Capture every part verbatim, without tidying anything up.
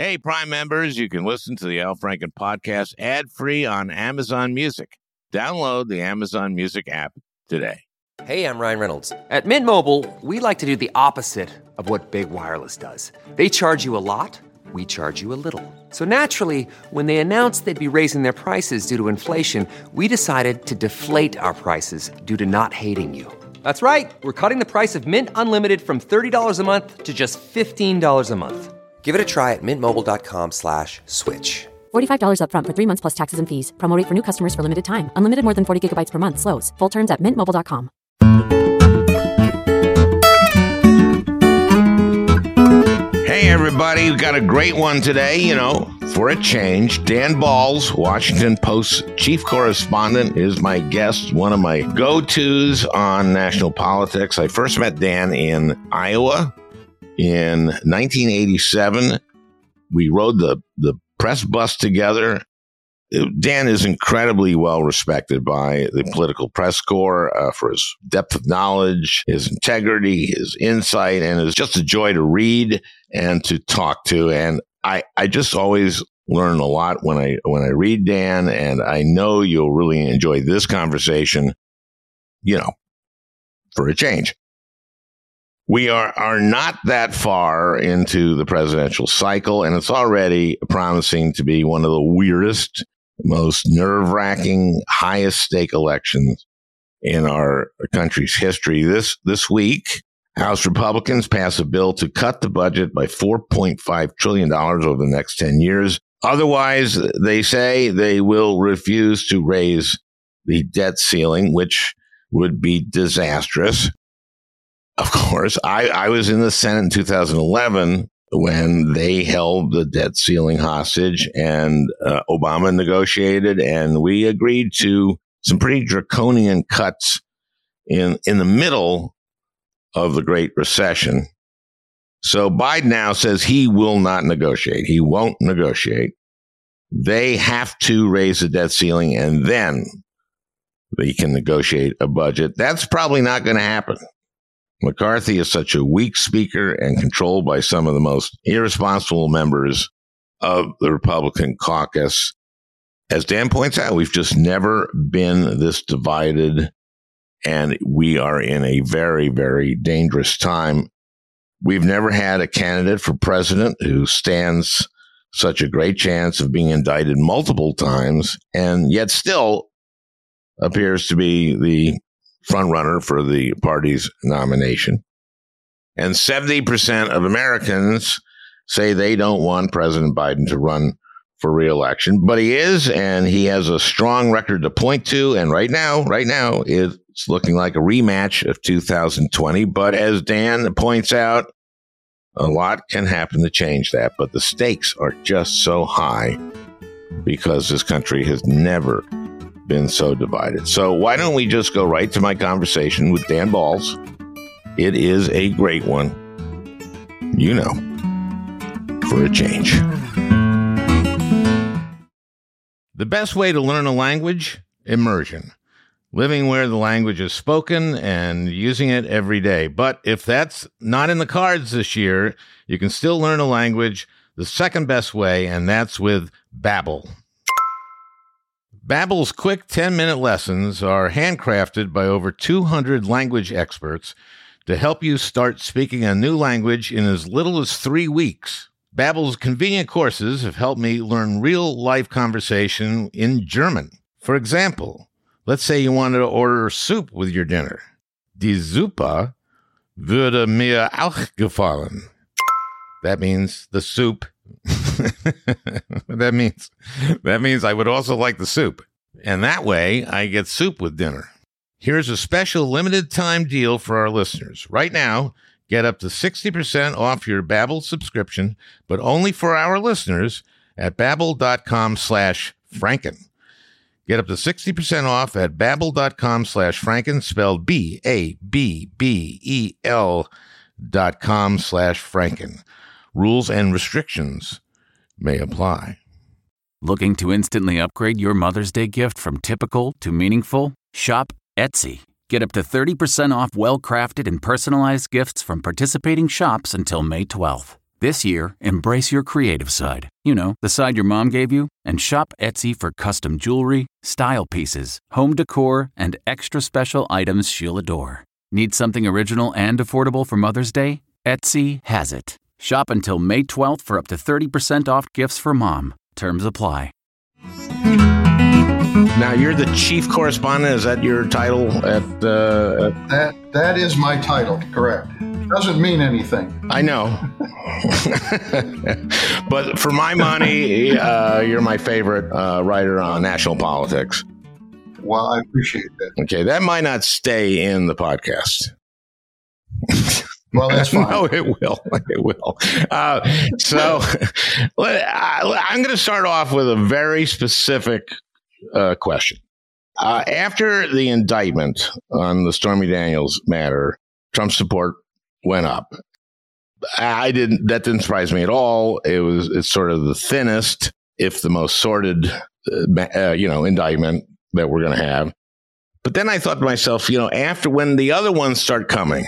Hey, Prime members, you can listen to the Al Franken podcast ad-free on Amazon Music. Download the Amazon Music app today. Hey, I'm Ryan Reynolds. At Mint Mobile, we like to do the opposite of what Big Wireless does. They charge you a lot, we charge you a little. So naturally, when they announced they'd be raising their prices due to inflation, we decided to deflate our prices due to not hating you. That's right. We're cutting the price of Mint Unlimited from thirty dollars a month to just fifteen dollars a month. Give it a try at mintmobile.com slash switch. forty-five dollars up front for three months plus taxes and fees. Promo rate for new customers for limited time. Unlimited more than forty gigabytes per month. Slows full terms at mint mobile dot com. Hey, everybody. We've got a great one today, you know, for a change. Dan Balz, Washington Post chief correspondent, is my guest, one of my go-tos on national politics. I first met Dan in Iowa in nineteen eighty-seven. We rode the, the press bus together. Dan is incredibly well respected by the political press corps uh, for his depth of knowledge, his integrity, his insight, and it's just a joy to read and to talk to. And I, I just always learn a lot when I when I read Dan, and I know you'll really enjoy this conversation, you know, for a change. We are, are not that far into the presidential cycle, and it's already promising to be one of the weirdest, most nerve-wracking, highest-stake elections in our country's history. This this week, House Republicans pass a bill to cut the budget by four point five trillion dollars over the next ten years. Otherwise, they say they will refuse to raise the debt ceiling, which would be disastrous. Of course, I, I was in the Senate in two thousand eleven when they held the debt ceiling hostage, and uh, Obama negotiated, and we agreed to some pretty draconian cuts in in the middle of the Great Recession. So Biden now says he will not negotiate. He won't negotiate. They have to raise the debt ceiling, and then they can negotiate a budget. That's probably not going to happen. McCarthy is such a weak speaker and controlled by some of the most irresponsible members of the Republican caucus. As Dan points out, we've just never been this divided, and we are in a very, very dangerous time. We've never had a candidate for president who stands such a great chance of being indicted multiple times, and yet still appears to be the front runner for the party's nomination. And seventy percent of Americans say they don't want President Biden to run for re-election, but he is, and he has a strong record to point to. And right now, right now, it's looking like a rematch of two thousand twenty. But as Dan points out, a lot can happen to change that. But the stakes are just so high because this country has never been so divided. So why don't we just go right to my conversation with Dan Balz? It is a great one, you know, for a change. The best way to learn a language? Immersion. Living where the language is spoken and using it every day. But if that's not in the cards this year, you can still learn a language the second best way, and that's with Babbel. Babbel's quick ten-minute lessons are handcrafted by over two hundred language experts to help you start speaking a new language in as little as three weeks. Babbel's convenient courses have helped me learn real-life conversation in German. For example, let's say you wanted to order soup with your dinner. Die Suppe würde mir auch gefallen. That means the soup. that means that means I would also like the soup. And that way, I get soup with dinner. Here's a special limited time deal for our listeners. Right now, get up to sixty percent off your Babbel subscription, but only for our listeners at babbel.com slash Franken. Get up to sixty percent off at babbel.com slash Franken, spelled B A B B E L dot com slash Franken. Rules and restrictions may apply. Looking to instantly upgrade your Mother's Day gift from typical to meaningful? Shop Etsy. Get up to thirty percent off well-crafted and personalized gifts from participating shops until May twelfth. This year, embrace your creative side. You know, the side your mom gave you. And shop Etsy for custom jewelry, style pieces, home decor, and extra special items she'll adore. Need something original and affordable for Mother's Day? Etsy has it. Shop until May twelfth for up to thirty percent off gifts for mom. Terms apply. Now, you're the chief correspondent. Is that your title at, uh, at... That That is my title, correct. Doesn't mean anything. I know. But for my money, uh, you're my favorite uh, writer on national politics. Well, I appreciate that. Okay, that might not stay in the podcast. Well, that's fine. No, it will. It will. Uh, so let, I, I'm going to start off with a very specific uh, question. Uh, after the indictment on the Stormy Daniels matter, Trump's support went up. I didn't. That didn't surprise me at all. It was. It's sort of the thinnest, if the most sordid, uh, uh, you know, indictment that we're going to have. But then I thought to myself, you know, after when the other ones start coming,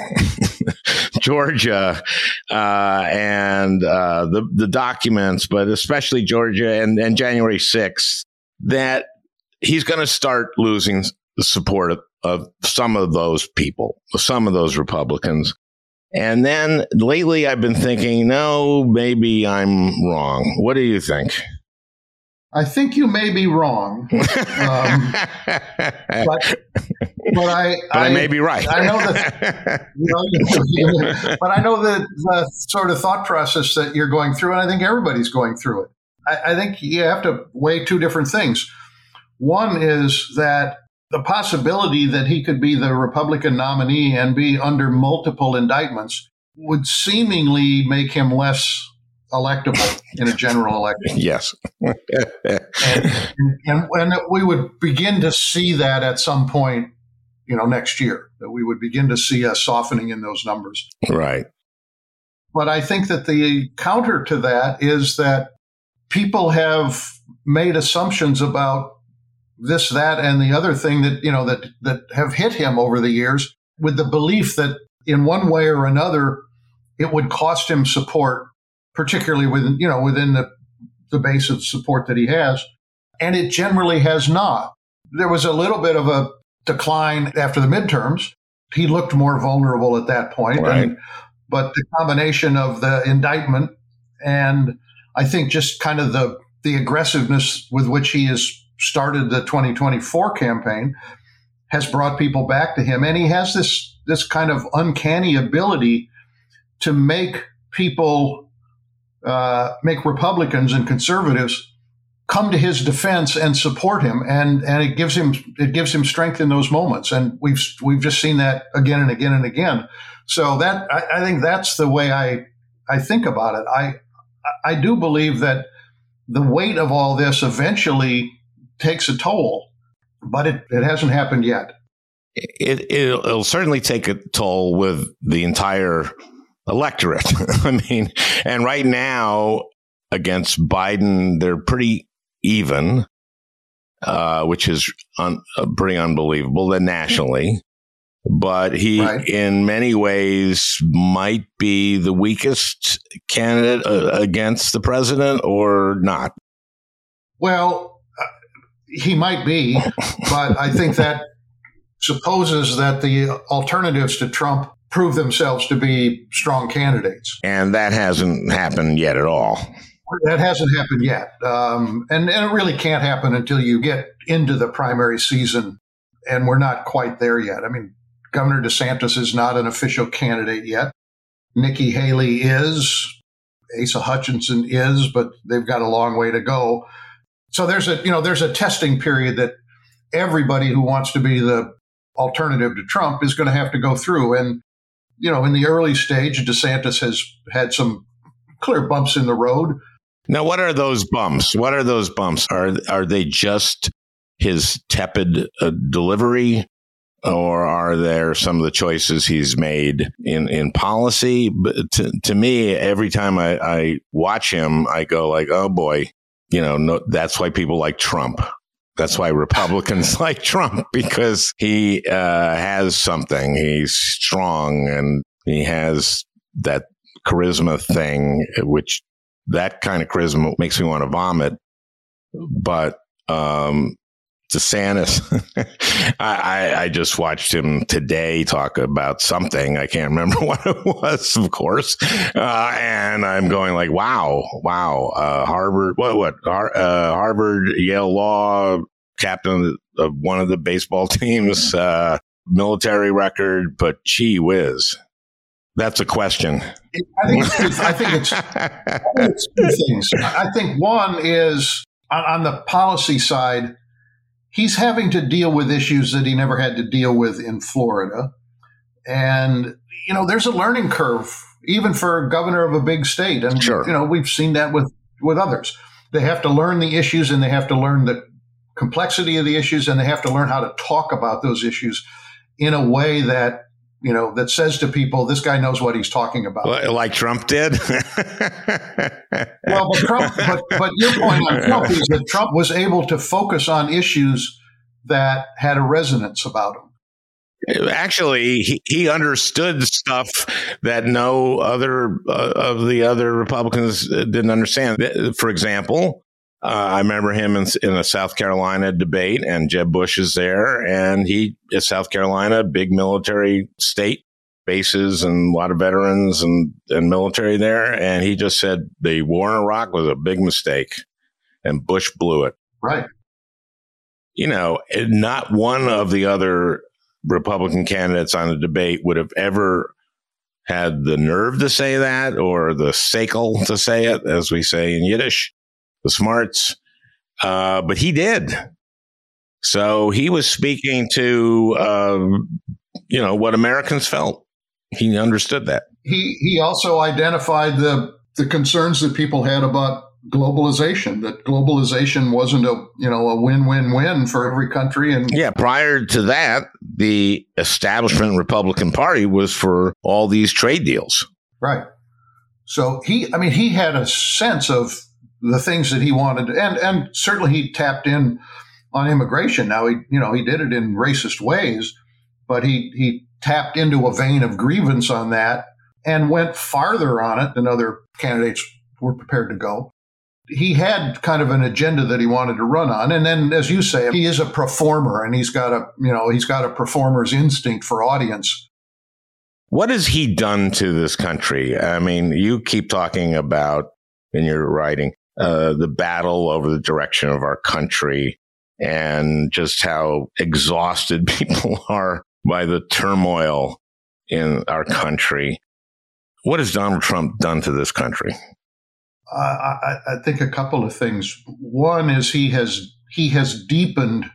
Georgia uh, and uh, the the documents, but especially Georgia and, and January sixth, that he's going to start losing the support of, of some of those people, some of those Republicans. And then lately I've been thinking, no, maybe I'm wrong. What do you think? I think you may be wrong. Um, but, but I, but I, I may be right. I know that, you know, but I know the, the sort of thought process that you're going through, and I think everybody's going through it. I, I think you have to weigh two different things. One is that the possibility that he could be the Republican nominee and be under multiple indictments would seemingly make him less electable in a general election. Yes. and, and, and we would begin to see that at some point, you know, next year, that we would begin to see a softening in those numbers. Right. But I think that the counter to that is that people have made assumptions about this, that, and the other thing that, you know, that, that have hit him over the years, with the belief that in one way or another, it would cost him support, particularly within, you know, within the, the base of support that he has. And it generally has not. There was a little bit of a decline after the midterms. He looked more vulnerable at that point. Right. And, but the combination of the indictment and I think just kind of the, the aggressiveness with which he has started the twenty twenty-four campaign has brought people back to him. And he has this, this kind of uncanny ability to make people, uh, make Republicans and conservatives come to his defense and support him. And, and it gives him, it gives him strength in those moments. And we've, we've just seen that again and again and again. So that, I, I think that's the way I, I think about it. I, I do believe that the weight of all this eventually takes a toll, but it, it hasn't happened yet. It, it'll, it'll certainly take a toll with the entire electorate. I mean, and right now against Biden, they're pretty even, uh, which is un, uh, pretty unbelievable then nationally. But he, right. in many ways, might be the weakest candidate uh, against the president or not. Well, uh, he might be, but I think that supposes that the alternatives to Trump prove themselves to be strong candidates. And that hasn't happened yet at all. That hasn't happened yet. Um, and, and it really can't happen until you get into the primary season, and we're not quite there yet. I mean, Governor DeSantis is not an official candidate yet. Nikki Haley is. Asa Hutchinson is, but they've got a long way to go. So there's a, you know, there's a testing period that everybody who wants to be the alternative to Trump is going to have to go through. And, you know, in the early stage, DeSantis has had some clear bumps in the road. Now, what are those bumps? What are those bumps? Are are they just his tepid uh, delivery? Or are there some of the choices he's made in, in policy? But to, to me, every time I, I watch him, I go like, oh, boy, you know, no, that's why people like Trump. That's why Republicans like Trump, because he uh, has something. He's strong and he has that charisma thing, which that kind of charisma makes me want to vomit. But um, DeSantis, I, I, I just watched him today talk about something. I can't remember what it was, of course. Uh, and I'm going like, wow, wow. Uh, Harvard, what, what? Har- uh, Harvard, Yale Law, captain of one of the baseball teams, uh, military record, but gee whiz. That's a question. I think it's, I think it's, I think it's two things. I think one is on, on the policy side, he's having to deal with issues that he never had to deal with in Florida. And, you know, there's a learning curve, even for a governor of a big state. And, sure. you know, we've seen that with, with others. They have to learn the issues, and they have to learn the complexity of the issues, and they have to learn how to talk about those issues in a way that, you know, that says to people, this guy knows what he's talking about. Like Trump did? Well, but Trump, but, but your point on Trump is that Trump was able to focus on issues that had a resonance about him. Actually, he, he understood stuff that no other uh, of the other Republicans didn't understand. For example, uh, I remember him in, in a South Carolina debate, and Jeb Bush is there, and he is South Carolina, big military state, bases and a lot of veterans and, and military there. And he just said the war in Iraq was a big mistake, and Bush blew it. Right. You know, not one of the other Republican candidates on the debate would have ever had the nerve to say that, or the seikel to say it, as we say in Yiddish, the smarts. Uh, but he did. So he was speaking to, uh, you know, what Americans felt. He understood that. He he also identified the the concerns that people had about globalization, that globalization wasn't a, you know, a win-win-win for every country. And yeah, prior to that, the establishment Republican Party was for all these trade deals. Right. So he, I mean, he had a sense of the things that he wanted, and and certainly he tapped in on immigration. Now, he, you know, he did it in racist ways, but he he tapped into a vein of grievance on that and went farther on it than other candidates were prepared to go. He had kind of an agenda that he wanted to run on. And then, as you say, he is a performer, and he's got a, you know, he's got a performer's instinct for audience. What has he done to this country? I mean, you keep talking about in your writing, uh, the battle over the direction of our country, and just how exhausted people are by the turmoil in our country. What has Donald Trump done to this country? Uh, I, I think a couple of things. One is he has he has deepened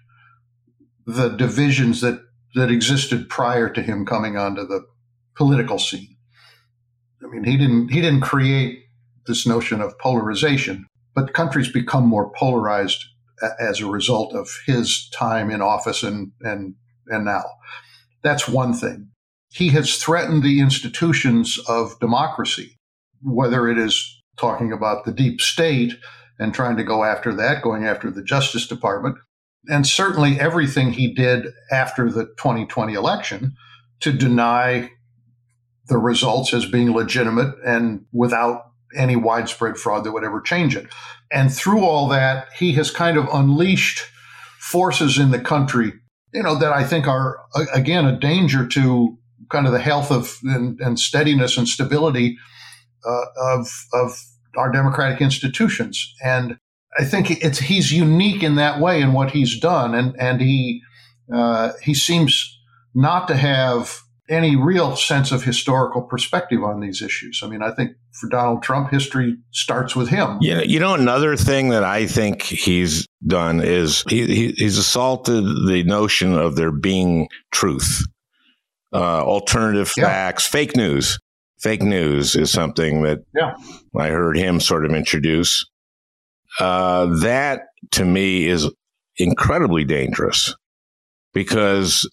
the divisions that, that existed prior to him coming onto the political scene. I mean, he didn't he didn't create this notion of polarization, but countries become more polarized a, as a result of his time in office and and and now. That's one thing. He has threatened the institutions of democracy, whether it is talking about the deep state and trying to go after that, going after the Justice Department, and certainly everything he did after the twenty twenty election to deny the results as being legitimate and without any widespread fraud that would ever change it. And through all that, he has kind of unleashed forces in the country, you know, that I think are, again, a danger to kind of the health of and, and steadiness and stability uh, of of our democratic institutions. And I think it's he's unique in that way in what he's done, and and he uh, he seems not to have any real sense of historical perspective on these issues. I mean, I think for Donald Trump, history starts with him. Yeah, you know, another thing that I think he's done is he, he he's assaulted the notion of there being truth, uh, alternative Yeah. facts, fake news. Fake news is something that Yeah. I heard him sort of introduce. Uh, that, to me, is incredibly dangerous, because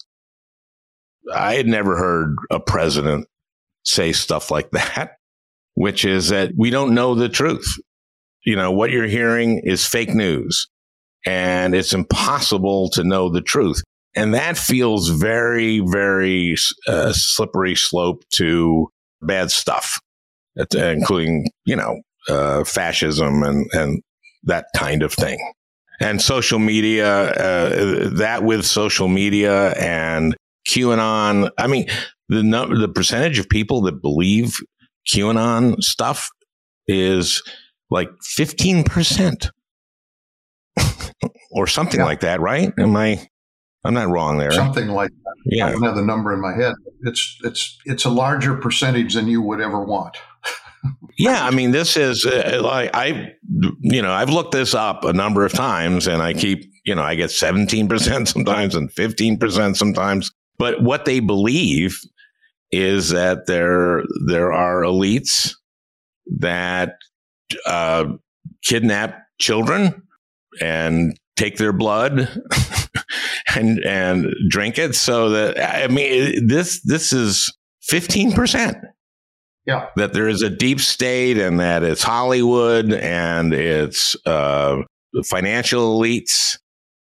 I had never heard a president say stuff like that, which is that we don't know the truth. You know, what you're hearing is fake news, and it's impossible to know the truth. And that feels very, very uh, slippery slope to bad stuff. including, you know, uh, fascism and, and that kind of thing. And social media, uh, that with social media and QAnon, I mean, the number, the percentage of people that believe QAnon stuff is like fifteen percent or something yeah. like that, right? Am I, I'm not wrong there. Something like that. Yeah. I don't have the number in my head. It's, it's, it's a larger percentage than you would ever want. Yeah. I mean, this is uh, like, I, you know, I've looked this up a number of times and I keep, you know, I get seventeen percent sometimes and fifteen percent sometimes. But what they believe is that there, there are elites that uh, kidnap children and take their blood and and drink it. So that, I mean, this this is fifteen percent. Yeah. That there is a deep state and that it's Hollywood and it's uh, financial elites.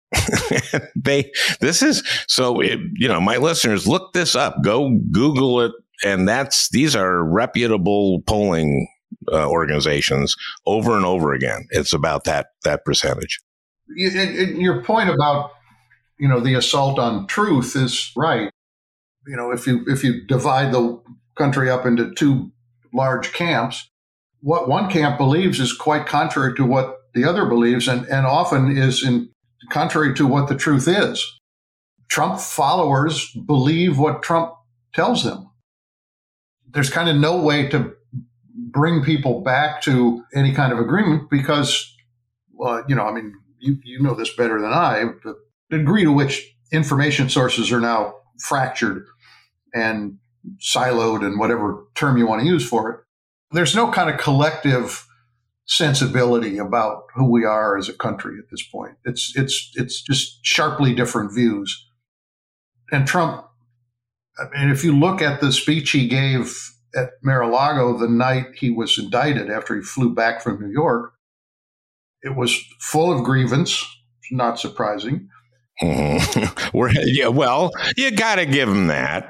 they this is so it, you know, my listeners, look this up, go Google it, and that's these are reputable polling uh, organizations over and over again. It's about that that percentage. You, and your point about, you know, the assault on truth is right. You know, if you if you divide the country up into two large camps, what one camp believes is quite contrary to what the other believes, and, and often is in contrary to what the truth is. Trump followers believe what Trump tells them. There's kind of no way to bring people back to any kind of agreement because, uh, you know, I mean, you, you know this better than I, the degree to which information sources are now fractured and siloed and whatever term you want to use for it. There's no kind of collective sensibility about who we are as a country at this point. It's it's it's just sharply different views. And Trump, I mean, if you look at the speech he gave at Mar-a-Lago the night he was indicted after he flew back from New York, it was full of grievance, not surprising. Mm-hmm. We're, yeah, well, you got to give him that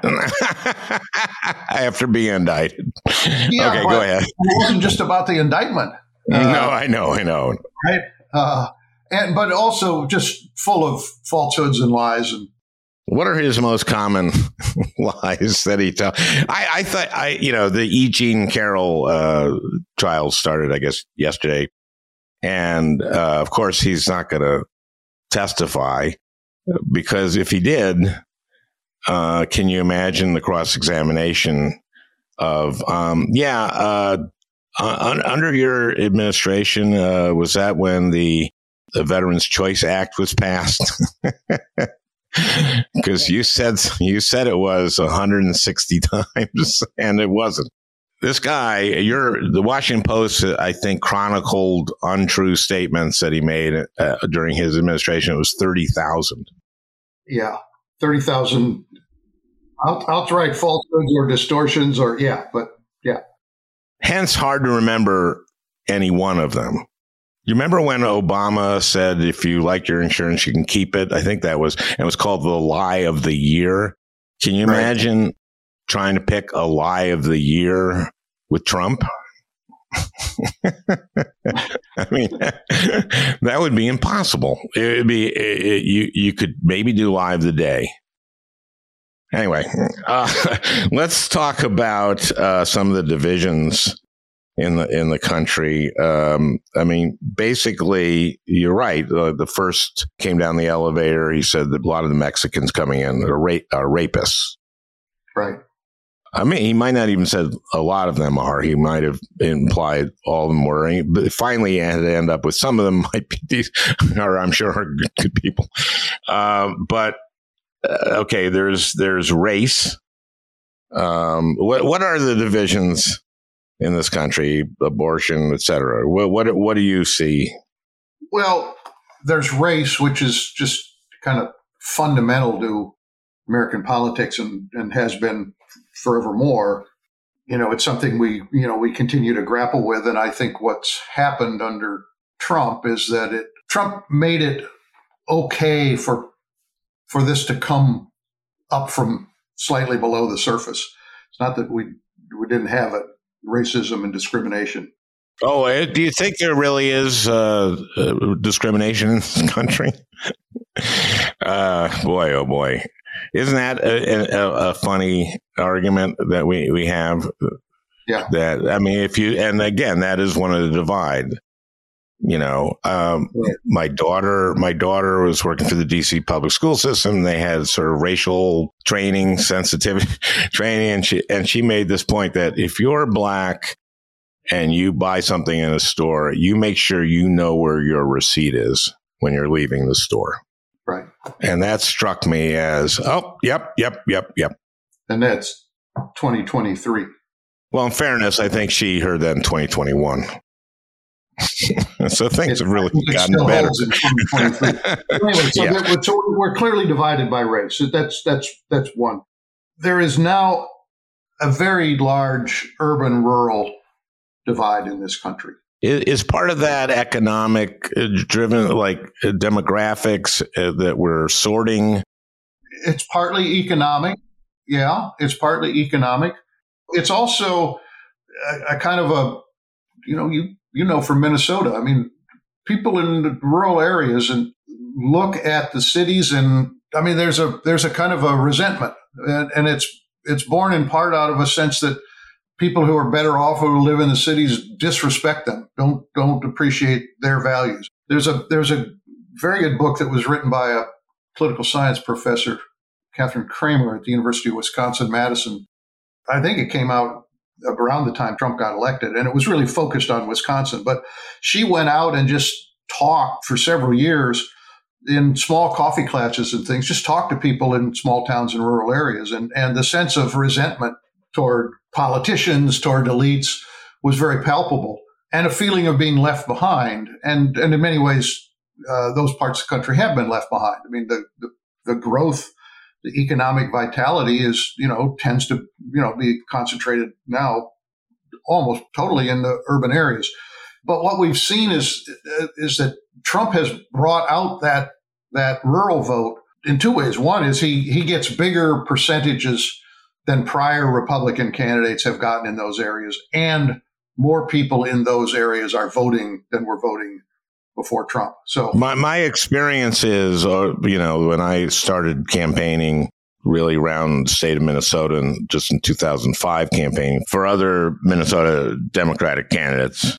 after being indicted. Yeah, okay, go ahead. It wasn't just about the indictment. Uh, no, uh, I know, I know. Right, uh, and but also just full of falsehoods and lies. And what are his most common lies that he tells? I, I thought, I you know, the E. Jean Carroll uh, trial started, I guess, yesterday, and uh, of course he's not going to testify. Because if he did, uh, can you imagine the cross-examination of, um, yeah, uh, un- under your administration, uh, was that when the, the Veterans Choice Act was passed? Because you said you said it was one hundred sixty times, and it wasn't. This guy, you're, the Washington Post, I think, chronicled untrue statements that he made uh, during his administration. It was thirty thousand. Yeah, thirty thousand out, outright falsehoods or distortions or, yeah, but yeah. Hence, hard to remember any one of them. You remember when Obama said, if you like your insurance, you can keep it? I think that was, it was called the lie of the year. Can you right. imagine trying to pick a lie of the year with Trump? I mean, that would be impossible. It would be, it, it, you, you could maybe do lie of the day. Anyway, uh, let's talk about uh, some of the divisions in the in the country. Um, I mean, basically, you're right. Uh, the first came down the elevator. He said that a lot of the Mexicans coming in are, ra- are rapists. Right. I mean, he might not even said a lot of them are. He might have implied all of them were. But finally, he had to end up with some of them might be decent, or I'm sure are good, good people. Um, but uh, okay, there's there's race. Um, what what are the divisions in this country? Abortion, et cetera. What what what do you see? Well, there's race, which is just kind of fundamental to American politics and, and has been forevermore. You know, it's something we, you know, we continue to grapple with. And I think what's happened under Trump is that it, Trump made it okay for, for this to come up from slightly below the surface. It's not that we, we didn't have it racism and discrimination. Oh, uh, do you think there really is uh, uh, discrimination in this country? uh, boy, oh boy. Isn't that a, a, a funny argument that we, we have? Yeah. That, I mean, if you, and again, that is one of the divide. You know, um, Right. my daughter, my daughter was working for the D C public school system. They had sort of racial training, sensitivity training. And she, and she made this point that if you're black and you buy something in a store, you make sure you know where your receipt is when you're leaving the store. Right. And that struck me as, oh, yep, yep, yep, yep. And that's twenty twenty-three. Well, in fairness, I think she heard that in twenty twenty-one. So things It- have really it gotten still better. holds in twenty twenty-three. Anyway, so, Yeah. that- so we're clearly divided by race. So That's that's that's one. There is now a very large urban-rural divide in this country. Is is part of that economic uh, driven, like uh, demographics uh, that we're sorting? It's partly economic. Yeah, it's partly economic. It's also a, a kind of a, you know, you you know, from Minnesota. I mean, people in the rural areas and look at the cities, and I mean, there's a there's a kind of a resentment, and, and it's it's born in part out of a sense that people who are better off who live in the cities disrespect them, don't don't appreciate their values. There's a there's a very good book that was written by a political science professor, Catherine Kramer at the University of Wisconsin-Madison. I think it came out around the time Trump got elected, and it was really focused on Wisconsin. But she went out and just talked for several years in small coffee classes and things, just talked to people in small towns and rural areas. And, and the sense of resentment toward politicians, toward elites was very palpable, and a feeling of being left behind. And, and in many ways, uh, those parts of the country have been left behind. I mean, the, the, the growth, the economic vitality is, you know, tends to, you know, be concentrated now almost totally in the urban areas. But what we've seen is, is that Trump has brought out that, that rural vote in two ways. One is he, he gets bigger percentages than prior Republican candidates have gotten in those areas, and more people in those areas are voting than were voting before Trump. So My my experience is, uh, you know, when I started campaigning really around the state of Minnesota, and just in two thousand five campaigning for other Minnesota Democratic candidates,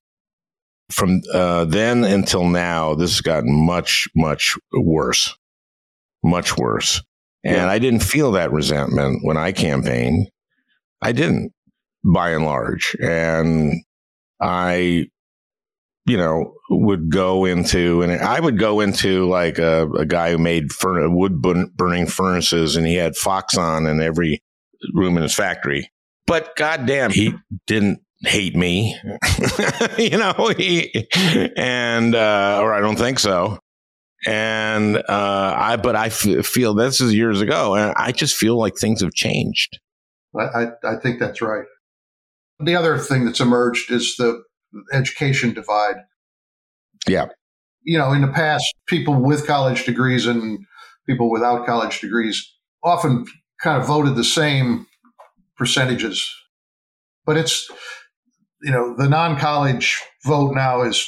from uh, then until now, this has gotten much, much worse, much worse. And Yeah. I didn't feel that resentment when I campaigned. I didn't, by and large. And I, you know, would go into, and I would go into like a, a guy who made furn- wood burn- burning furnaces, and he had Foxon in every room in his factory. But goddamn, he didn't hate me, you know, he, and, uh, or I don't think so. And, uh, I, but I f- feel this is years ago, and I just feel like things have changed. I, I, I think that's right. The other thing that's emerged is the education divide. Yeah. You know, in the past, people with college degrees and people without college degrees often kind of voted the same percentages. But it's, you know, the non-college vote now is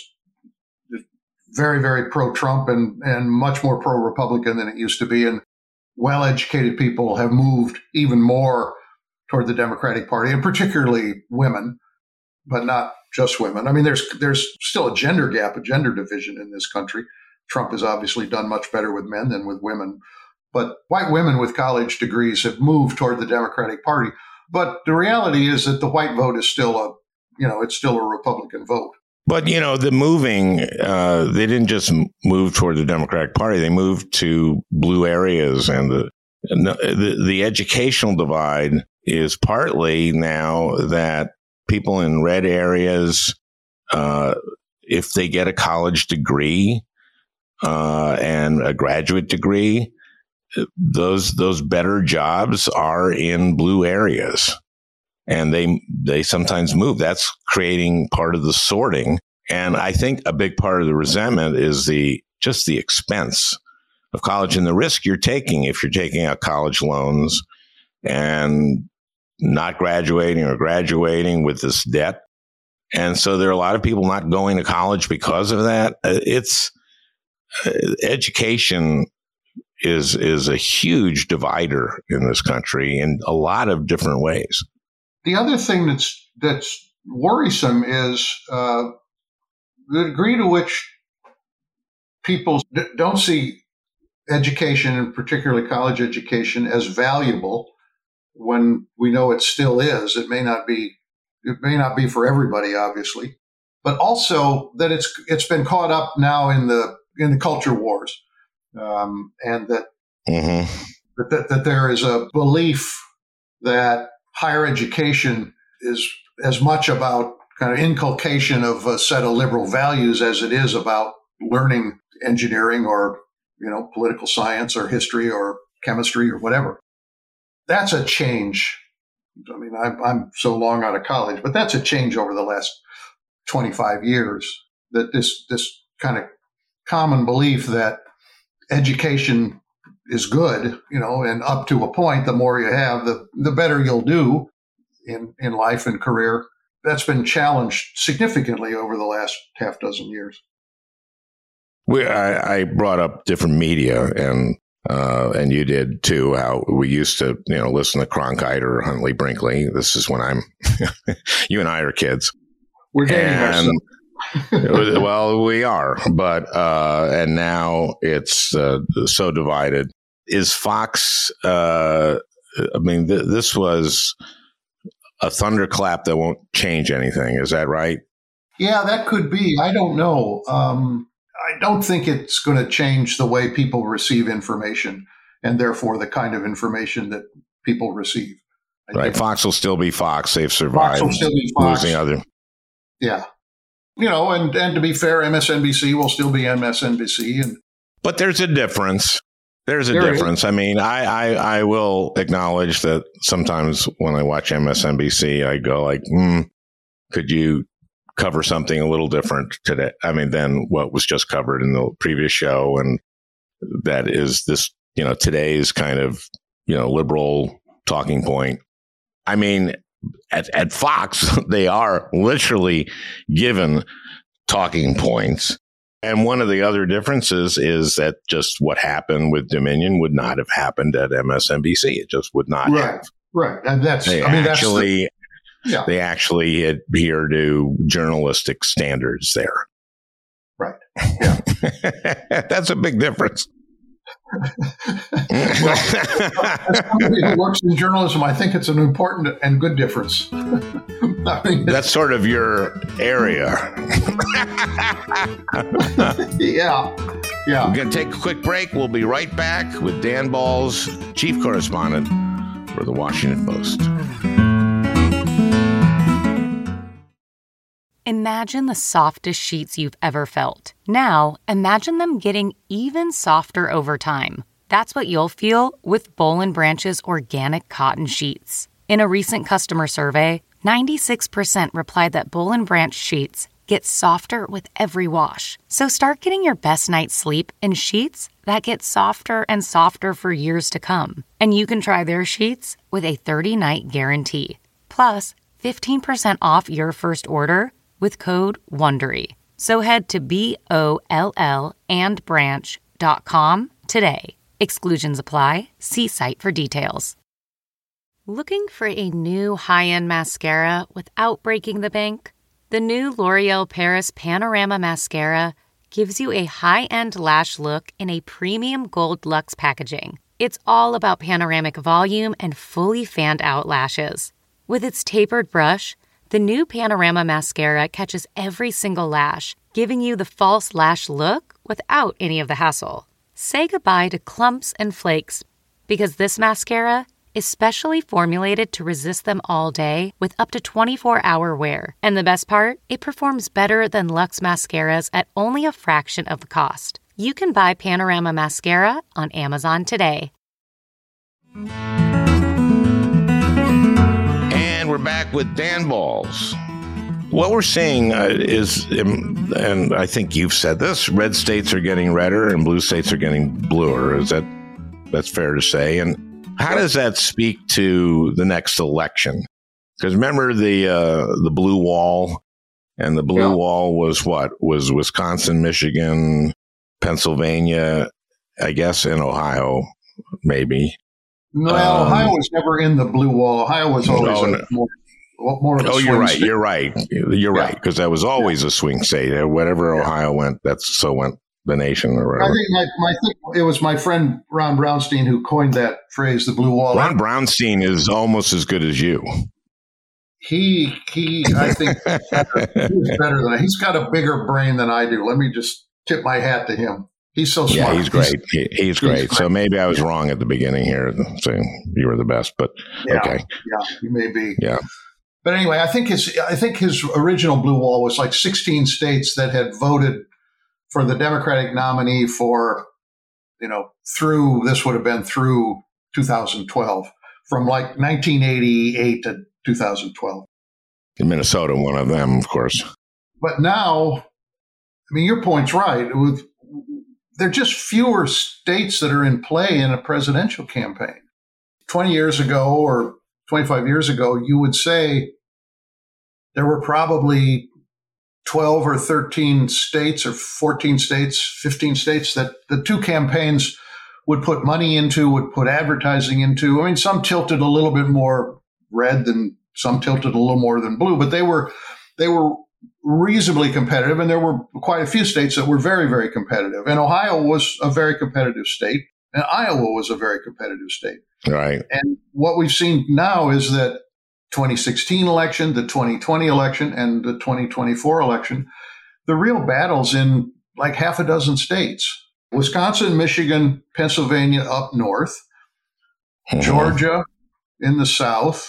very, very pro-Trump and, and much more pro-Republican than it used to be. And well-educated people have moved even more toward the Democratic Party, and particularly women, but not just women. I mean, there's there's still a gender gap, a gender division in this country. Trump has obviously done much better with men than with women. But white women with college degrees have moved toward the Democratic Party. But the reality is that the white vote is still a, you know, it's still a Republican vote. But, you know, the moving, uh, they didn't just move toward the Democratic Party. They moved to blue areas, and the, the, the educational divide is partly now that people in red areas, uh, if they get a college degree, uh, and a graduate degree, those, those better jobs are in blue areas. And they they sometimes move. That's creating part of the sorting. And I think a big part of the resentment is the just the expense of college and the risk you're taking if you're taking out college loans. And not graduating or graduating with this debt. And so there are a lot of people not going to college because of that. It's uh, education is is a huge divider in this country in a lot of different ways. The other thing that's that's worrisome is uh, the degree to which people d- don't see education, and particularly college education, as valuable when we know it still is. It may not be. It may not be for everybody, obviously, but also that it's it's been caught up now in the in the culture wars, um, and that, mm-hmm. that, that that there is a belief that higher education is as much about kind of inculcation of a set of liberal values as it is about learning engineering or, you know, political science or history or chemistry or whatever. That's a change. I mean, I'm, I'm so long out of college, but that's a change over the last twenty-five years, that this this kind of common belief that education is good, you know, and up to a point, the more you have, the, the better you'll do in, in life and career. That's been challenged significantly over the last half dozen years. We, I, I brought up different media, and Uh, and you did too, how we used to, you know, listen to Cronkite or Huntley Brinkley. This is when I'm, you and I are kids. We're dating ourselves. Well, we are, but, uh, and now it's uh, so divided. Is Fox, uh, I mean, th- this was a thunderclap that won't change anything. Is that right? Yeah, that could be. I don't know. Um, I don't think it's going to change the way people receive information, and therefore the kind of information that people receive. I right. Fox will still be Fox. They've survived Fox will still be Fox. Losing other. Yeah. You know, and, and to be fair, M S N B C will still be M S N B C. And But there's a difference. There's a there difference. Is. I mean, I, I, I will acknowledge that sometimes when I watch M S N B C, I go like, hmm, could you cover something a little different today? I mean, than what was just covered in the previous show. And that is this, you know, today's kind of, you know, liberal talking point. I mean, at, at Fox, they are literally given talking points. And one of the other differences is that just what happened with Dominion would not have happened at M S N B C. It just would not right, have. Right. And that's, they I mean, actually, that's the- Yeah. They actually adhere to journalistic standards there. Right. Yeah. That's a big difference. Well, as somebody who works in journalism, I think it's an important and good difference. I mean, that's sort of your area. yeah. Yeah. We're going to take a quick break. We'll be right back with Dan Balls, chief correspondent for the Washington Post. Imagine the softest sheets you've ever felt. Now, imagine them getting even softer over time. That's what you'll feel with Boll and Branch's organic cotton sheets. In a recent customer survey, ninety-six percent replied that Boll and Branch sheets get softer with every wash. So start getting your best night's sleep in sheets that get softer and softer for years to come. And you can try their sheets with a thirty-night guarantee. Plus, fifteen percent off your first order with code WONDERY. So head to B O L L and branch dot com today. Exclusions apply. See site for details. Looking for a new high-end mascara without breaking the bank? The new L'Oreal Paris Panorama Mascara gives you a high-end lash look in a premium gold luxe packaging. It's all about panoramic volume and fully fanned-out lashes. With its tapered brush, the new Panorama Mascara catches every single lash, giving you the false lash look without any of the hassle. Say goodbye to clumps and flakes, because this mascara is specially formulated to resist them all day with up to twenty-four hour wear. And the best part? It performs better than Luxe mascaras at only a fraction of the cost. You can buy Panorama Mascara on Amazon today. And we're back with Dan Balls. What we're seeing uh, is, um, and I think you've said this, red states are getting redder and blue states are getting bluer. Is that, that's fair to say? And How does that speak to the next election? Because remember the uh, the blue wall, and the blue yeah. wall was what? Was Wisconsin, Michigan, Pennsylvania, I guess, and Ohio, maybe. No, um, Ohio was never in the blue wall. Ohio was always no, a no. more, more of a Oh, swing you're right. state. You're right. You're yeah. right. Because that was always yeah. a swing state. Whatever yeah. Ohio went, that's so went the nation or whatever. I think, my, my, I think it was my friend Ron Brownstein who coined that phrase, the blue wall. Ron Brownstein is almost as good as you. He, he, I think he's better than I. He's got a bigger brain than I do. Let me just tip my hat to him. He's so smart. Yeah, he's great. He's, he, he's great. He's so maybe I was wrong at the beginning here, saying you were the best. But yeah, okay, yeah, you may be. Yeah, but anyway, I think his, I think his original blue wall was like sixteen states that had voted for the Democratic nominee for, you know, through this would have been through two thousand twelve, from like nineteen eighty-eight to two thousand twelve. In Minnesota, one of them, of course. But now, I mean, your point's right. With there are just fewer states that are in play in a presidential campaign. twenty years ago or twenty-five years ago, you would say there were probably twelve or thirteen states or fourteen states, fifteen states that the two campaigns would put money into, would put advertising into. I mean, some tilted a little bit more red than some tilted a little more than blue, but they were they were reasonably competitive, and there were quite a few states that were very, very competitive. And Ohio was a very competitive state, and Iowa was a very competitive state. Right. And what we've seen now is that twenty sixteen election, the twenty twenty election, and the twenty twenty-four election, the real battle's in like half a dozen states. Wisconsin, Michigan, Pennsylvania up north, mm-hmm. Georgia in the south,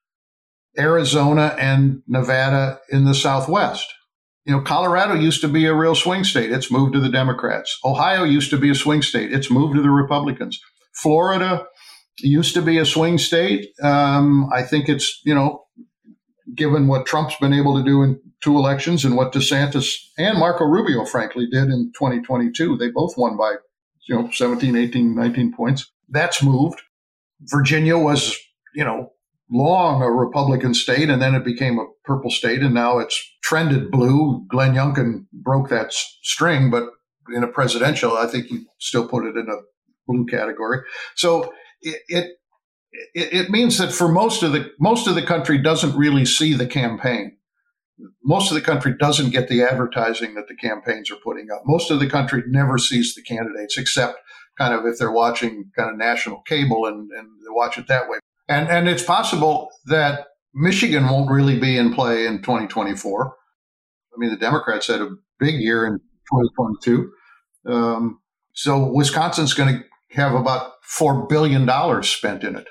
Arizona and Nevada in the southwest. You know, Colorado used to be a real swing state. It's moved to the Democrats. Ohio used to be a swing state. It's moved to the Republicans. Florida used to be a swing state. Um, I think it's, you know, given what Trump's been able to do in two elections and what DeSantis and Marco Rubio, frankly, did in twenty twenty-two, they both won by, you know, seventeen, eighteen, nineteen points. That's moved. Virginia was, you know, long a Republican state, and then it became a purple state, and now it's trended blue. Glenn Youngkin broke that s- string, but in a presidential, I think you still put it in a blue category. So it, it it means that for most of the most of the country doesn't really see the campaign. Most of the country doesn't get the advertising that the campaigns are putting up. Most of the country never sees the candidates, except kind of if they're watching kind of national cable and, and they watch it that way. And and it's possible that Michigan won't really be in play in twenty twenty-four. I mean, the Democrats had a big year in twenty twenty-two. Um, so Wisconsin's going to have about four billion dollars spent in it.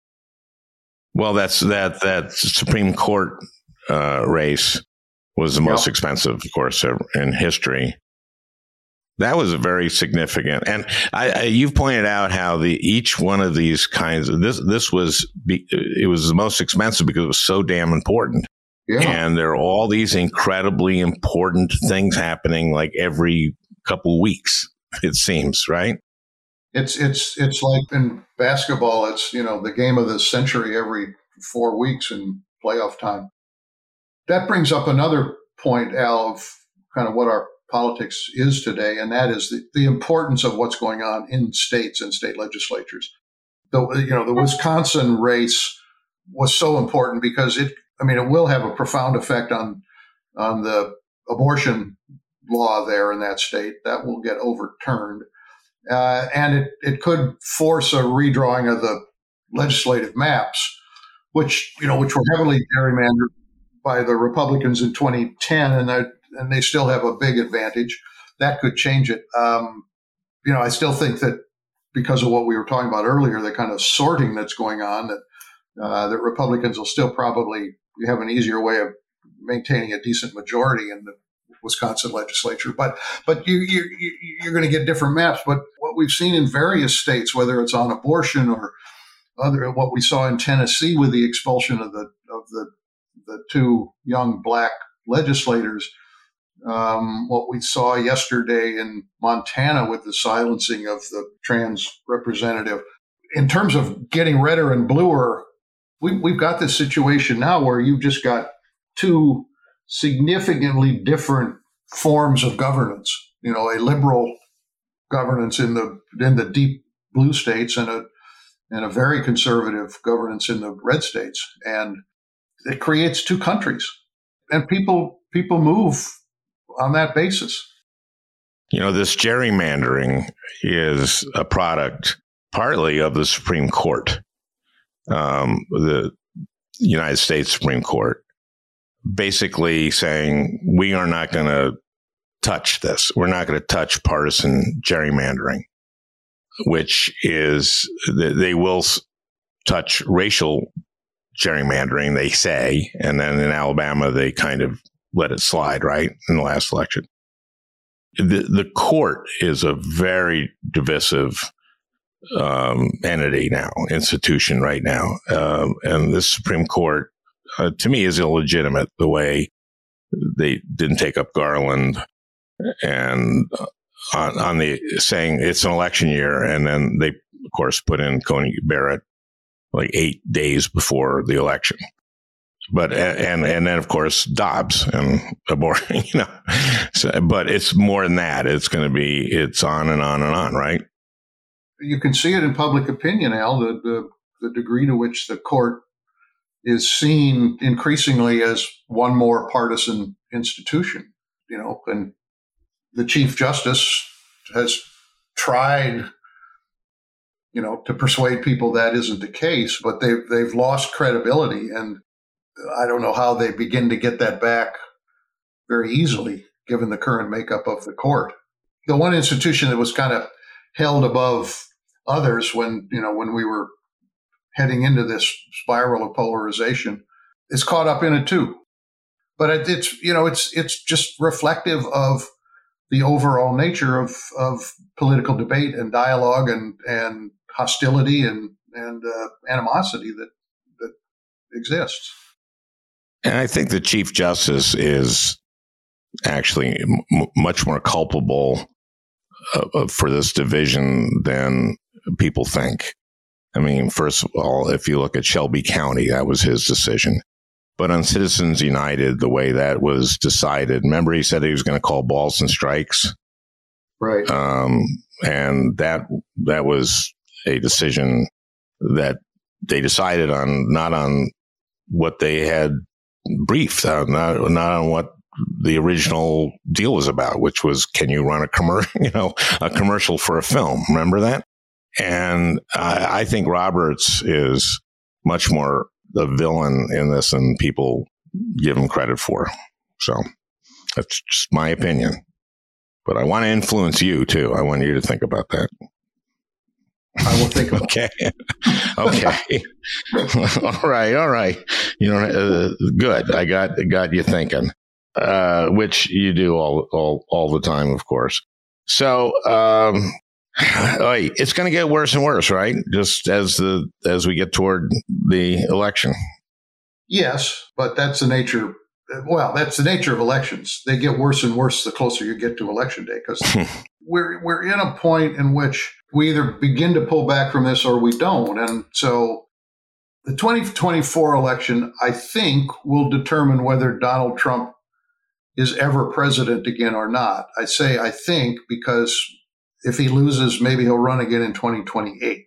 Well, that's that that Supreme Court uh, race was the most yep. expensive, of course, in history. That was a very significant, and I, I, you've pointed out how the each one of these kinds of this this was it was the most expensive because it was so damn important, yeah. and there are all these incredibly important things happening like every couple of weeks. It seems, right? It's it's it's like in basketball. It's, you know, the game of the century every four weeks in playoff time. That brings up another point, Al, of kind of what our politics is today, and that is the, the importance of what's going on in states and state legislatures. The you know the Wisconsin race was so important because it I mean it will have a profound effect on on the abortion law there in that state. That will get overturned, uh, and it it could force a redrawing of the legislative maps, which you know which were heavily gerrymandered by the Republicans in twenty ten, and that. And they still have a big advantage. That could change it. Um, you know, I still think that because of what we were talking about earlier, the kind of sorting that's going on, that uh, that Republicans will still probably have an easier way of maintaining a decent majority in the Wisconsin legislature. But but you, you, you're going to get different maps. But what we've seen in various states, whether it's on abortion or other, what we saw in Tennessee with the expulsion of the of the the two young black legislators. Um, what we saw yesterday in Montana with the silencing of the trans representative. in terms of getting redder and bluer, we, we've got this situation now where you've just got two significantly different forms of governance. You know, a liberal governance in the in the deep blue states and a and a very conservative governance in the red states, and it creates two countries, and people people move on that basis. You know, this gerrymandering is a product partly of the Supreme Court, um, the United States Supreme Court, basically saying we are not going to touch this. We're not going to touch partisan gerrymandering, which is they will touch racial gerrymandering, they say. And then in Alabama, they kind of let it slide, right, in the last election. The, the court is a very divisive um, entity now, institution right now. Um, and this Supreme Court, uh, to me, is illegitimate the way they didn't take up Garland and on, on the saying it's an election year. And then they, of course, put in Coney Barrett like eight days before the election. But, and, and then, of course, Dobbs and abortion, you know, so, but it's more than that. It's going to be, it's on and on and on, right? You can see it in public opinion, Al, the, the, the degree to which the court is seen increasingly as one more partisan institution, you know, and the Chief Justice has tried, you know, to persuade people that isn't the case, but they've, they've lost credibility. And I don't know how they begin to get that back very easily, given the current makeup of the court. The one institution that was kind of held above others when, you know, when we were heading into this spiral of polarization is caught up in it too. But it's, you know, it's, it's just reflective of the overall nature of, of political debate and dialogue and, and hostility and, and uh, animosity that, that exists. And I think the Chief Justice is actually m- much more culpable uh, for this division than people think. I mean, first of all, if you look at Shelby County, that was his decision. But on Citizens United, the way that was decided, remember he said he was going to call balls and strikes? Right. Um, and that that was a decision that they decided on, not on what they had briefed, uh, not, not on what the original deal was about, which was, can you run a commercial, you know, a commercial for a film? Remember that? And I, I think Roberts is much more the villain in this than people give him credit for. So that's just my opinion. But I want to influence you too. I want you to think about that. I will think about okay. Okay. all right. All right. You know, uh, good. I got got you thinking, uh, which you do all all all the time, of course. So, um, it's going to get worse and worse, right? Just as the as we get toward the election. Yes, but that's the nature. Well, that's the nature of elections. They get worse and worse the closer you get to election day, because we're we're in a point in which we either begin to pull back from this or we don't. And so the twenty twenty-four election, I think, will determine whether Donald Trump is ever president again or not. I say I think because if he loses, maybe he'll run again in twenty twenty-eight.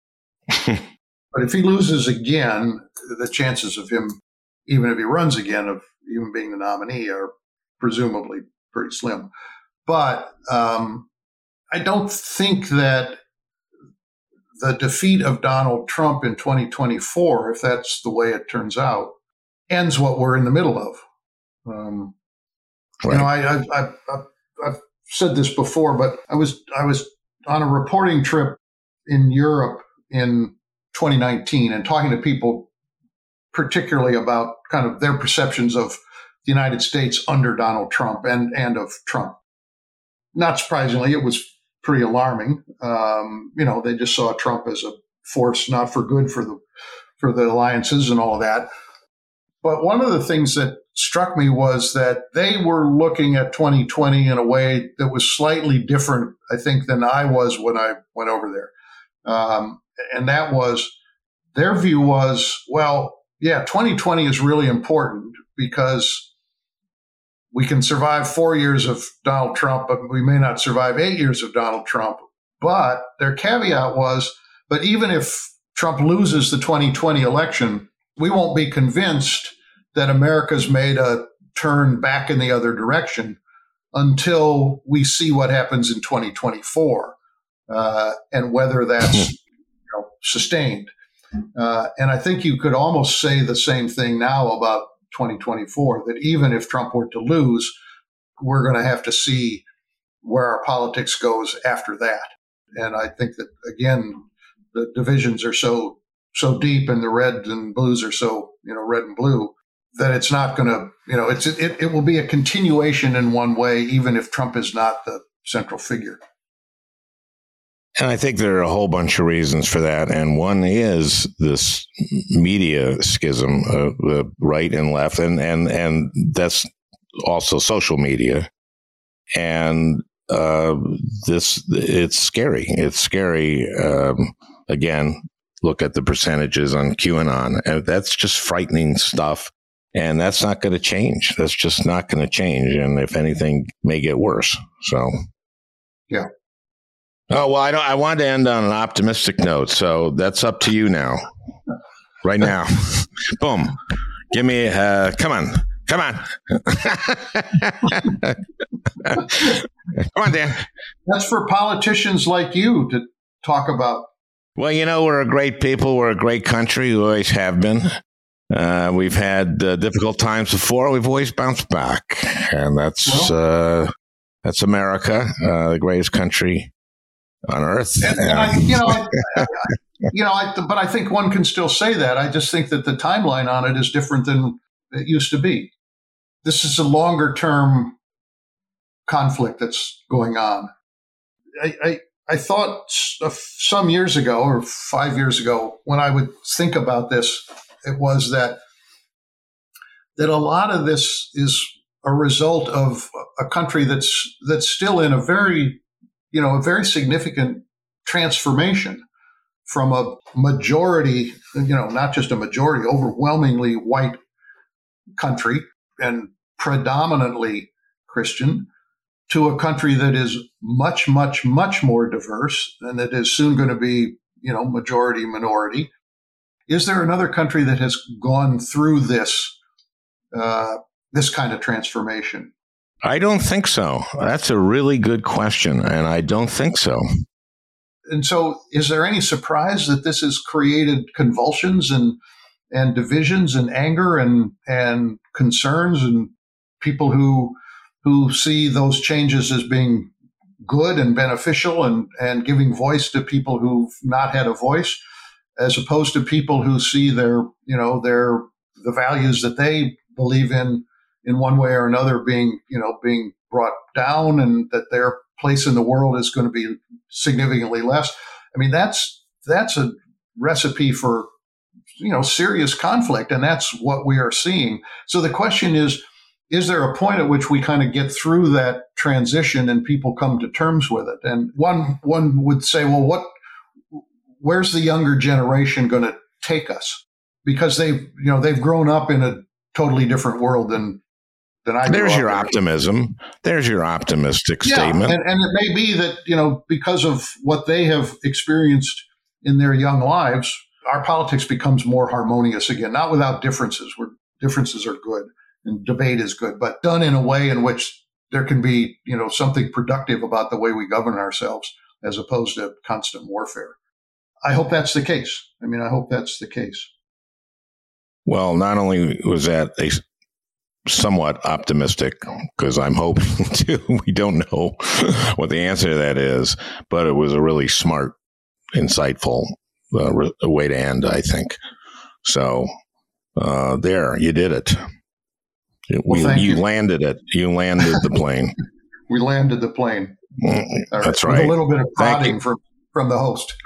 But if he loses again, the chances of him, even if he runs again, of even being the nominee are presumably pretty slim. But um, I don't think that the defeat of Donald Trump in twenty twenty-four, if that's the way it turns out, ends what we're in the middle of. Um, right. You know, I, I, I, I, I've said this before, but I was I was on a reporting trip in Europe in twenty nineteen and talking to people particularly about kind of their perceptions of the United States under Donald Trump and, and of Trump. Not surprisingly, it was pretty alarming. Um, you know, they just saw Trump as a force not for good for the for the alliances and all of that. But one of the things that struck me was that they were looking at twenty twenty in a way that was slightly different, I think, than I was when I went over there. Um, and that was, their view was, well, yeah, twenty twenty is really important because we can survive four years of Donald Trump, but we may not survive eight years of Donald Trump. But their caveat was, but even if Trump loses the twenty twenty election, we won't be convinced that America's made a turn back in the other direction until we see what happens in twenty twenty-four uh, and whether that's you know, sustained. Uh, and I think you could almost say the same thing now about twenty twenty-four, that even if Trump were to lose, we're going to have to see where our politics goes after that. And I think that, again, the divisions are so so deep and the red and blues are so, you know, red and blue that it's not going to, you know, it's it, it will be a continuation in one way, even if Trump is not the central figure. And I think there are a whole bunch of reasons for that. And one is this media schism, uh, the right and left, and, and, and that's also social media. And uh, this, it's scary. It's scary. Um, again, look at the percentages on QAnon. And that's just frightening stuff. And that's not going to change. That's just not going to change. And if anything, may get worse. So, yeah. Oh, well, I don't, I wanted to end on an optimistic note, so that's up to you now. Right now. Boom. Give me, uh, come on. Come on. Come on, Dan. That's for politicians like you to talk about. Well, you know, we're a great people. We're a great country. We always have been. Uh, we've had uh, difficult times before. We've always bounced back. And that's, well, uh, that's America, uh, the greatest country on earth. And, and I, you know, I, I, you know, I, but I think one can still say that. I just think that the timeline on it is different than it used to be. This is a longer term conflict that's going on. I, I, I thought some years ago or five years ago, when I would think about this, it was that that a lot of this is a result of a country that's that's still in a very you know, a very significant transformation from a majority, you know, not just a majority, overwhelmingly white country and predominantly Christian, to a country that is much, much, much more diverse and that is soon going to be, you know, majority minority. Is there another country that has gone through this, uh, this kind of transformation? I don't think so. That's a really good question, and I don't think so. And so is there any surprise that this has created convulsions and and divisions and anger and and concerns and people who who see those changes as being good and beneficial and, and giving voice to people who've not had a voice, as opposed to people who see their, you know, their the values that they believe in in one way or another being, you know, being brought down and that their place in the world is going to be significantly less. I mean, that's, that's a recipe for, you know, serious conflict. And that's what we are seeing. So the question is, is there a point at which we kind of get through that transition and people come to terms with it? And one, one would say, well, what, where's the younger generation going to take us? Because they've, you know, they've grown up in a totally different world than I There's your optimism. There's your optimistic yeah, statement. And, and it may be that, you know, because of what they have experienced in their young lives, our politics becomes more harmonious again, not without differences, where differences are good and debate is good, but done in a way in which there can be, you know, something productive about the way we govern ourselves as opposed to constant warfare. I hope that's the case. I mean, I hope that's the case. Well, not only was that a somewhat optimistic, because I'm hoping to, we don't know what the answer to that is, but it was a really smart, insightful uh, re- way to end, I think. So uh, there, you did it. Well, we, you, you. landed it. You landed the plane. We landed the plane. Mm, that's right. With a little bit of prodding from, from the host.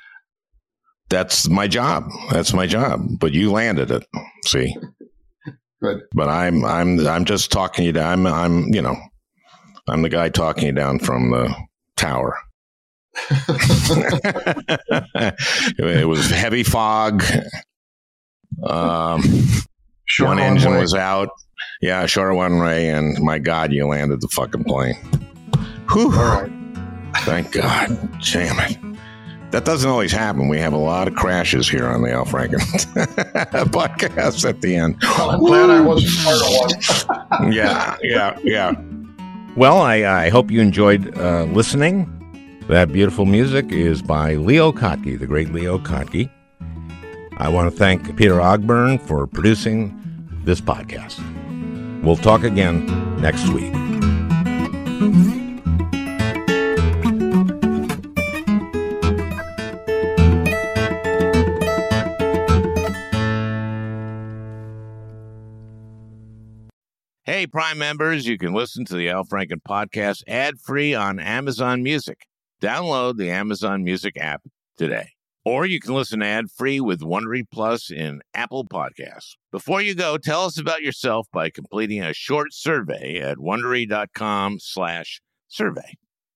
That's my job. That's my job. But you landed it. See. Good. But I'm I'm I'm just talking you down. I'm I'm you know I'm the guy talking you down from the tower. It was heavy fog. Um, Short one engine runway. was out. Yeah, short runway, and my God, you landed the fucking plane. Whew. All right. Thank God. Damn it. That doesn't always happen. We have a lot of crashes here on the Al Franken podcast at the end. Well, I'm glad I wasn't part of one. Yeah, yeah, yeah. Well, I, I hope you enjoyed uh, listening. That beautiful music is by Leo Kottke, the great Leo Kottke. I want to thank Peter Ogburn for producing this podcast. We'll talk again next week. Hey, Prime members, you can listen to the Al Franken podcast ad-free on Amazon Music. Download the Amazon Music app today. Or you can listen ad-free with Wondery Plus in Apple Podcasts. Before you go, tell us about yourself by completing a short survey at Wondery.com slash survey.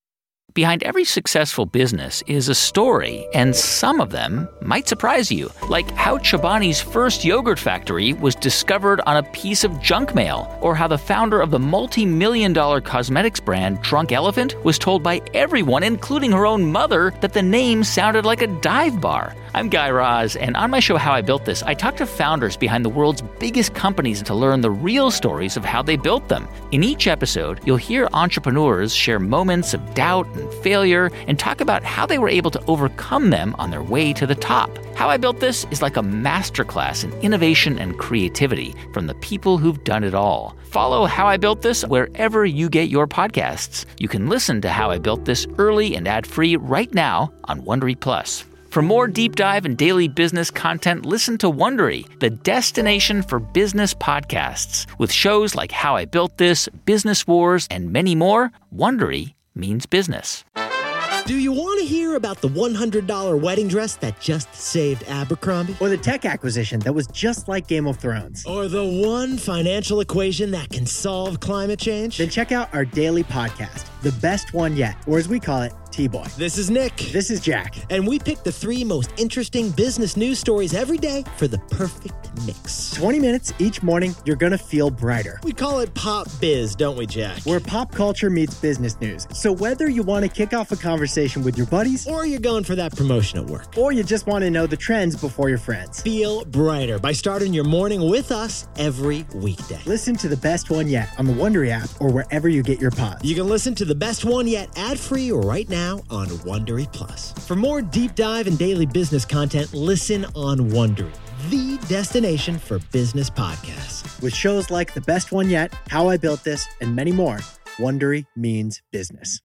Behind every successful business is a story, and some of them might surprise you, like how Chobani's first yogurt factory was discovered on a piece of junk mail, or how the founder of the multi-million dollar cosmetics brand Drunk Elephant was told by everyone, including her own mother, that the name sounded like a dive bar. I'm Guy Raz, and on my show How I Built This, I talk to founders behind the world's biggest companies to learn the real stories of how they built them. In each episode, you'll hear entrepreneurs share moments of doubt and failure and talk about how they were able to overcome them on their way to the top. How I Built This is like a masterclass in innovation and creativity from the people who've done it all. Follow How I Built This wherever you get your podcasts. You can listen to How I Built This early and ad-free right now on Wondery Plus. For more deep dive and daily business content, listen to Wondery, the destination for business podcasts. With shows like How I Built This, Business Wars, and many more, Wondery means business. Do you want to hear about the one hundred dollars wedding dress that just saved Abercrombie? Or the tech acquisition that was just like Game of Thrones? Or the one financial equation that can solve climate change? Then check out our daily podcast, The Best One Yet, or as we call it, T-Boy. This is Nick. This is Jack. And we pick the three most interesting business news stories every day for the perfect mix. twenty minutes each morning, you're going to feel brighter. We call it Pop Biz, don't we, Jack? Where pop culture meets business news. So whether you want to kick off a conversation with your buddies, or you're going for that promotion at work, or you just want to know the trends before your friends, feel brighter by starting your morning with us every weekday. Listen to The Best One Yet on the Wondery app or wherever you get your pods. You can listen to The Best One Yet ad-free right now on Wondery Plus. For more deep dive and daily business content, listen on Wondery, the destination for business podcasts. With shows like The Best One Yet, How I Built This, and many more, Wondery means business.